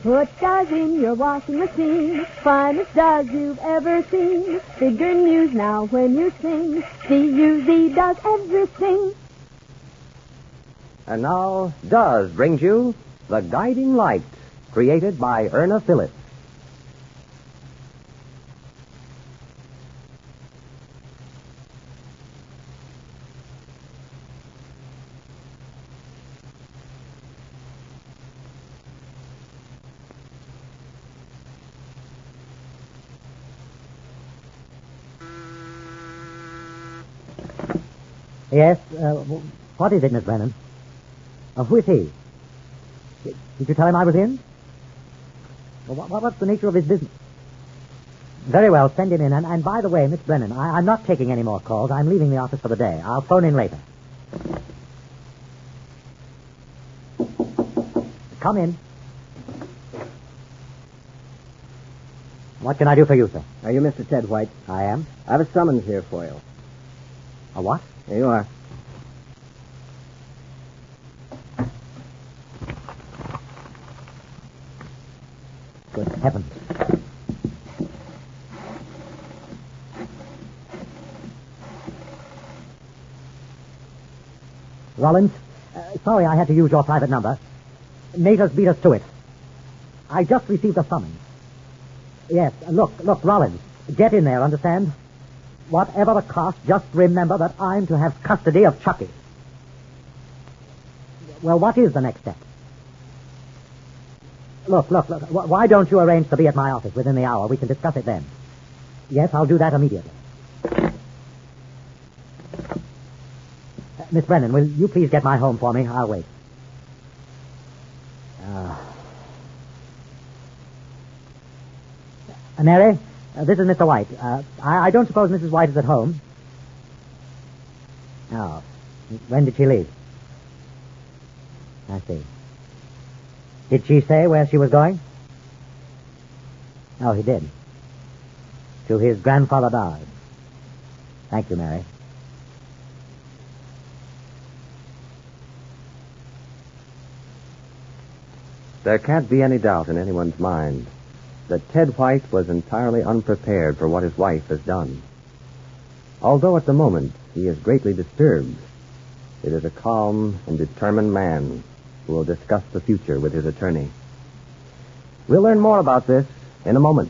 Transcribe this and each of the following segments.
Put Duz in your washing machine. Finest Duz you've ever seen. Figure and muse now when you sing. D-U-Z does everything. And now, Duz brings you The Guiding Light, created by Erna Phillips. Yes, what is it, Miss Brennan? Who is he? Did you tell him I was in? What's the nature of his business? Very well, send him in. And by the way, Miss Brennan, I'm not taking any more calls. I'm leaving the office for the day. I'll phone in later. Come in. What can I do for you, sir? Are you Mr. Ted White? I am. I have a summons here for you. A what? Here you are. Good heavens. Rollins, sorry I had to use your private number. Mater's beat us to it. I just received a summons. Yes, look, Rollins, get in there, understand? Whatever the cost, just remember that I'm to have custody of Chucky. Well, what is the next step? Look. Why don't you arrange to be at my office within the hour? We can discuss it then. Yes, I'll do that immediately. Miss Brennan, will you please get my home for me? I'll wait. Mary, this is Mr. White. I don't suppose Mrs. White is at home. Oh. When did she leave? I see. Did she say where she was going? Oh, he did. To his grandfather Daz. Thank you, Mary. There can't be any doubt in anyone's mind that Ted White was entirely unprepared for what his wife has done. Although at the moment he is greatly disturbed, it is a calm and determined man who will discuss the future with his attorney. We'll learn more about this in a moment.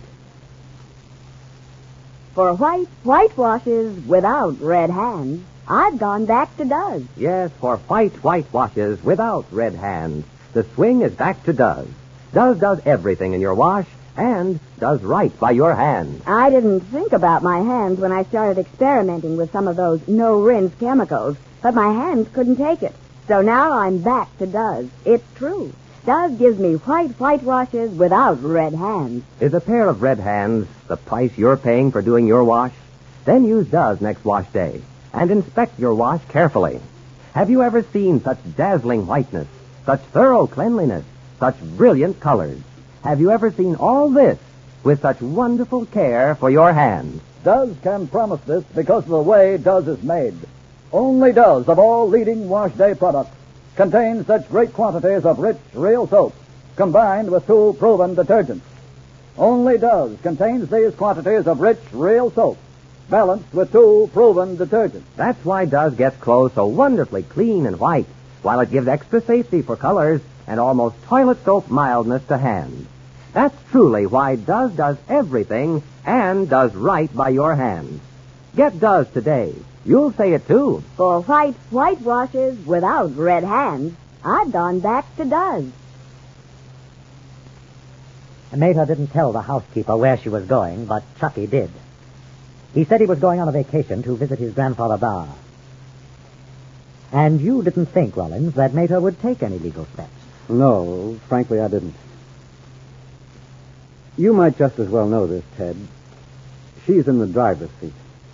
For whitewashes without red hands, I've gone back to Duz. Yes, for whitewashes without red hands, the swing is back to Duz. Duz does everything in your wash and does right by your hands. I didn't think about my hands when I started experimenting with some of those no-rinse chemicals, but my hands couldn't take it. So now I'm back to Duz. It's true. Duz gives me whitewashes without red hands. Is a pair of red hands the price you're paying for doing your wash? Then use Duz next wash day and inspect your wash carefully. Have you ever seen such dazzling whiteness, such thorough cleanliness, such brilliant colors? Have you ever seen all this with such wonderful care for your hands? Duz can promise this because of the way Duz is made. Only Duz, of all leading wash day products, contains such great quantities of rich, real soap, combined with 2 proven detergents. Only Duz contains these quantities of rich, real soap, balanced with 2 proven detergents. That's why Duz gets clothes so wonderfully clean and white, while it gives extra safety for colors and almost toilet soap mildness to hands. That's truly why Duz does everything and does right by your hands. Get Duz today. You'll say it too. For whitewashes without red hands, I've gone back to Duz. Mater didn't tell the housekeeper where she was going, but Chucky did. He said he was going on a vacation to visit his grandfather Dar. And you didn't think, Rollins, that Mater would take any legal steps? No, frankly, I didn't. You might just as well know this, Ted. She's in the driver's seat.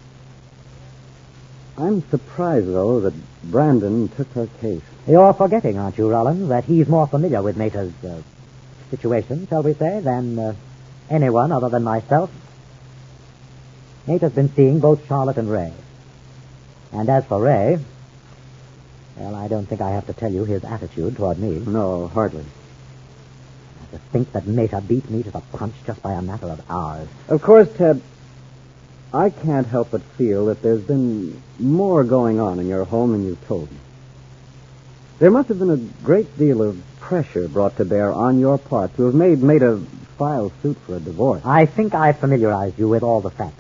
I'm surprised, though, that Brandon took her case. You're forgetting, aren't you, Rollins, that he's more familiar with Mater's situation, shall we say, than anyone other than myself. Mater's been seeing both Charlotte and Ray. And as for Ray, well, I don't think I have to tell you his attitude toward me. No, hardly. To think that Meta beat me to the punch just by a matter of hours. Of course, Ted, I can't help but feel that there's been more going on in your home than you've told me. There must have been a great deal of pressure brought to bear on your part to have made Meta file suit for a divorce. I think I familiarized you with all the facts.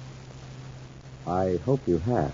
I hope you have.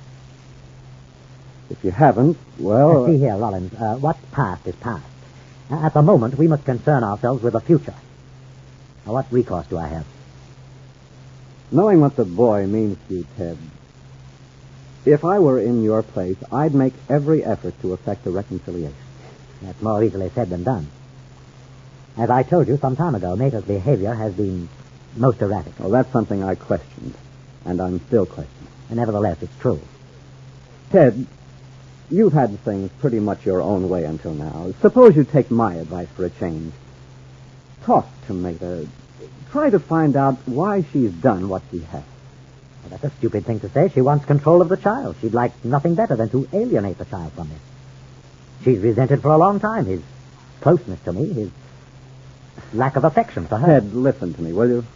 If you haven't, well... See here, Rollins, what's past is past. At the moment, we must concern ourselves with the future. Now, what recourse do I have? Knowing what the boy means to you, Ted, if I were in your place, I'd make every effort to effect a reconciliation. That's more easily said than done. As I told you some time ago, Meta's behavior has been most erratic. Well, that's something I questioned, and I'm still questioning. And nevertheless, it's true. Ted, you've had things pretty much your own way until now. Suppose you take my advice for a change. Talk to Meta. Try to find out why she's done what she has. Well, that's a stupid thing to say. She wants control of the child. She'd like nothing better than to alienate the child from me. She's resented for a long time his closeness to me, his lack of affection for her. Ted, listen to me, will you?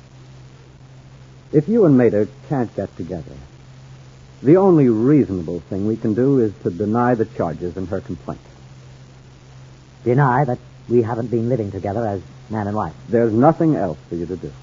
If you and Meta can't get together, the only reasonable thing we can do is to deny the charges in her complaint. Deny that we haven't been living together as man and wife. There's nothing else for you to do.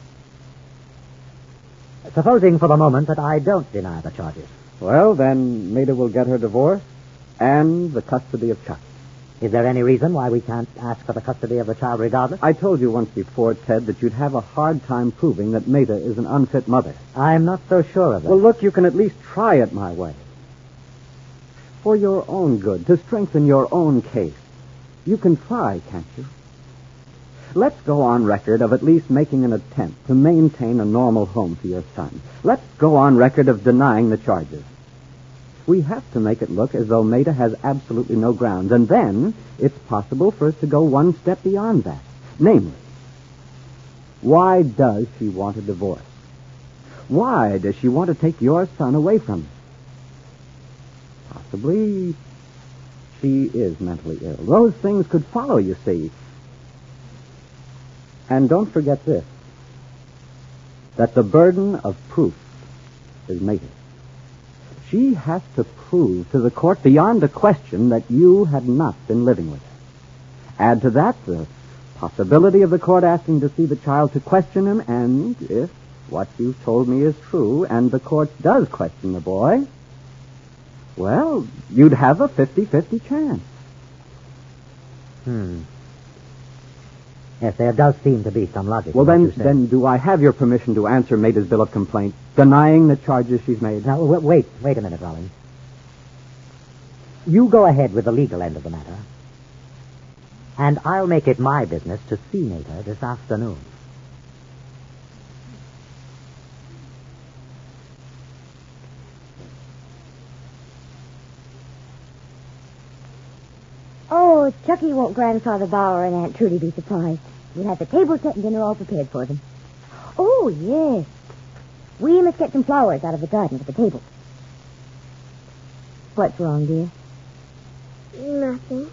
Supposing for the moment that I don't deny the charges. Well, then Meta will get her divorce and the custody of Chuck. Is there any reason why we can't ask for the custody of the child regardless? I told you once before, Ted, that you'd have a hard time proving that Meta is an unfit mother. I'm not so sure of that. Well, look, you can at least try it my way. For your own good, to strengthen your own case. You can try, can't you? Let's go on record of at least making an attempt to maintain a normal home for your son. Let's go on record of denying the charges. We have to make it look as though Meta has absolutely no grounds, and then it's possible for us to go one step beyond that. Namely, why does she want a divorce? Why does she want to take your son away from you? Possibly she is mentally ill. Those things could follow, you see. And don't forget this, that the burden of proof is Meta's. She has to prove to the court beyond a question that you had not been living with her. Add to that the possibility of the court asking to see the child to question him, and if what you've told me is true and the court does question the boy, well, you'd have a 50-50 chance. Yes, there does seem to be some logic. Well, in what you say. then do I have your permission to answer Meta's bill of complaint, denying the charges she's made? Now, wait a minute, Rollins. You go ahead with the legal end of the matter, and I'll make it my business to see Meta this afternoon. Oh, Chucky won't Grandfather Bauer and Aunt Trudy be surprised. We'll have the table set and dinner all prepared for them. Oh, yes. We must get some flowers out of the garden for the table. What's wrong, dear? Nothing.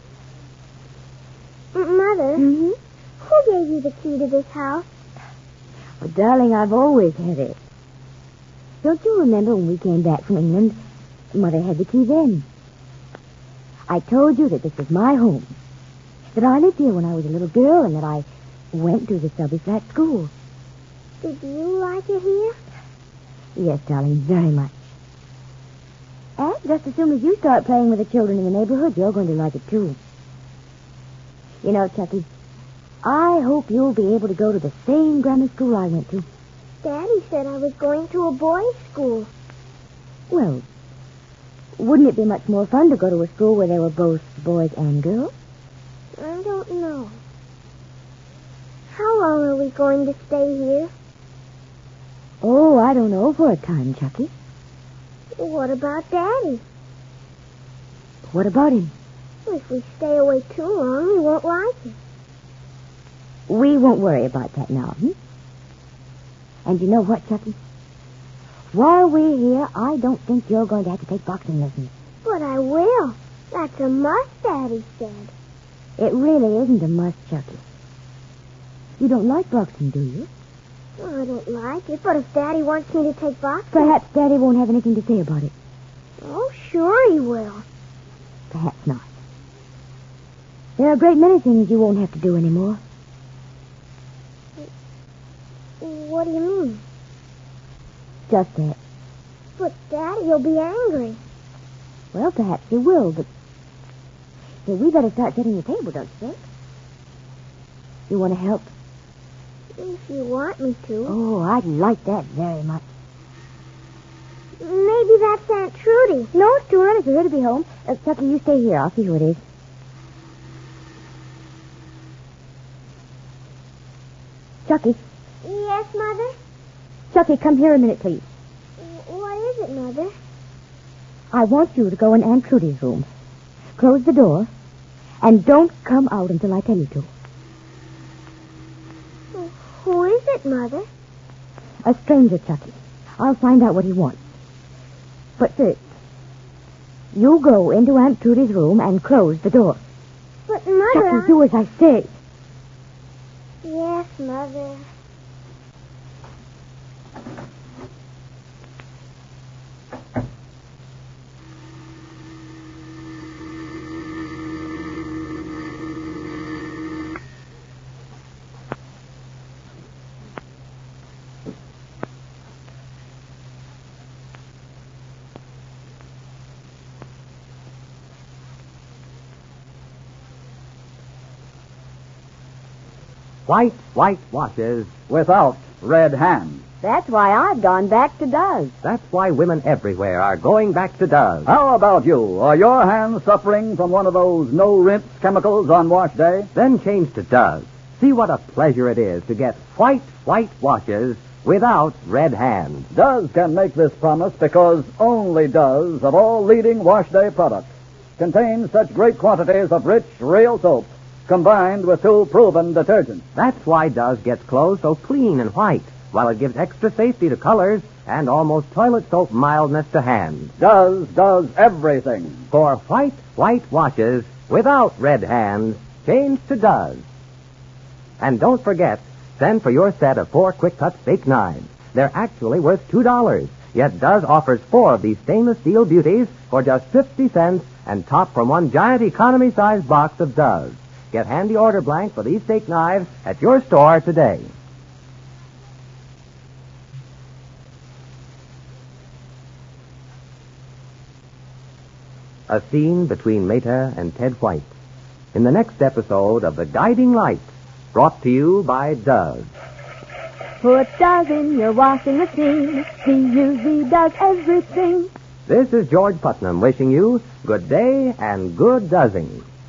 Mother, Mm-hmm. who gave you the key to this house? Oh, darling, I've always had it. Don't you remember when we came back from England? Mother had the key then. I told you that this was my home. That I lived here when I was a little girl and that I went to the Selby Flat School. Did you like it here? Yes, darling, very much. And just as soon as you start playing with the children in the neighborhood, you're going to like it, too. You know, Chucky, I hope you'll be able to go to the same grammar school I went to. Daddy said I was going to a boys' school. Well, wouldn't it be much more fun to go to a school where there were both boys and girls? I don't know. How long are we going to stay here? Oh, I don't know, for a time, Chucky. What about Daddy? What about him? If we stay away too long, we won't like it. We won't worry about that now, And you know what, Chucky? While we're here, I don't think you're going to have to take boxing lessons. But I will. That's a must, Daddy said. It really isn't a must, Chucky. You don't like boxing, do you? Well, I don't like it, but if Daddy wants me to take boxing... Perhaps Daddy won't have anything to say about it. Oh, sure he will. Perhaps not. There are a great many things you won't have to do anymore. What do you mean? Just that. But Daddy'll be angry. Well, perhaps he will, but... Hey, we better start setting the table, don't you think? You want to help? If you want me to. Oh, I'd like that very much. Maybe that's Aunt Trudy. No, it's too early for her to be home. Chucky, you stay here. I'll see who it is. Chucky. Yes, Mother? Chucky, come here a minute, please. What is it, Mother? I want you to go in Aunt Trudy's room. Close the door, and don't come out until I tell you to. Who is it, Mother? A stranger, Chucky. I'll find out what he wants. But first, you go into Aunt Trudy's room and close the door. But, Mother... Chucky, do as I say. Yes, Mother. White washes. Without red hands. That's why I've gone back to Duz. That's why women everywhere are going back to Duz. How about you? Are your hands suffering from one of those no-rinse chemicals on wash day? Then change to Duz. See what a pleasure it is to get white washes without red hands. Duz can make this promise because only Duz, of all leading wash day products, contains such great quantities of rich, real soap, combined with 2 proven detergents. That's why Duz gets clothes so clean and white, while it gives extra safety to colors and almost toilet soap mildness to hands. Duz does everything. For white washes without red hands, change to Duz. And don't forget, send for your set of 4 quick-cut steak knives. They're actually worth $2. Yet Duz offers 4 of these stainless steel beauties for just 50 cents and top from one giant economy-sized box of Duz. Get handy order blank for these steak knives at your store today. A scene between Meta and Ted White in the next episode of The Guiding Light, brought to you by Duz. Put Duz in your washing machine. D-U-Z does everything. This is George Putnam wishing you good day and good Duzzing.